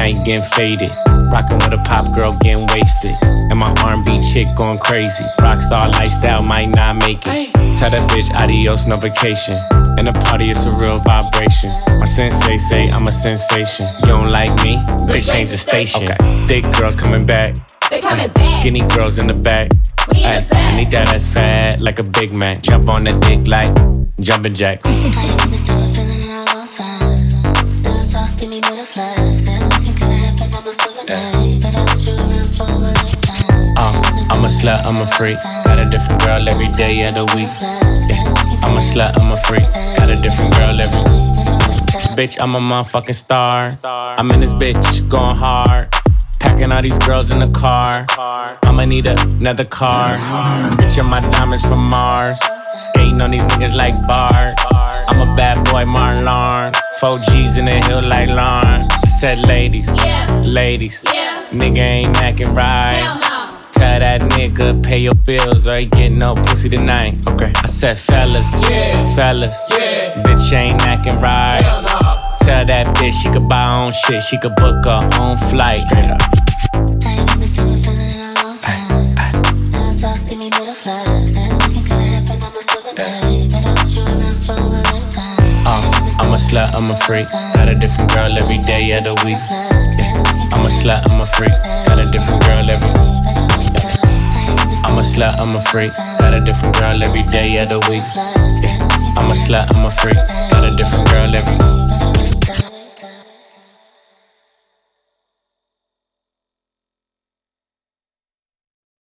night getting faded. Rockin' with a pop girl getting wasted. And my R&B chick going crazy. Rockstar lifestyle might not make it. Tell that bitch adios, no vacation. In the party it's a real vibration. My sensei say I'm a sensation. You don't like me? Bitch change the station. Okay. Thick girls coming back. They coming back. Skinny girls in the back. We in the back. I need that ass fat like a Big Mac. Jump on that dick like jumping jacks. I'm a slut, I'm a freak. Got a different girl every day of the week. Yeah. I'm a slut, I'm a freak. Got a different girl every bitch, I'm a motherfucking star. I'm in this bitch going hard. Packing all these girls in the car. I'ma need another car. Bitch, my diamonds from Mars. Skating on these niggas like Bart. I'm a bad boy, Marlon. 4 G's in the hill like Lauren. I said ladies, Yeah. ladies. Yeah. Nigga ain't acting right. Hell no. Tell that nigga pay your bills or you get no pussy tonight. Okay. I said fellas, Yeah. fellas. Yeah. Bitch ain't acting right. Hell no. Tell that bitch she could buy her own shit. She could book her own flight. Straight up. I'm a slut, I'm a freak. Got a different girl every day of the week. Yeah. I'm a slut, I'm a freak. Got a different girl every. I'm a slut, I'm a freak. Got a different girl every day of the week. Yeah. I'm a slut, I'm a freak. Got a different girl every.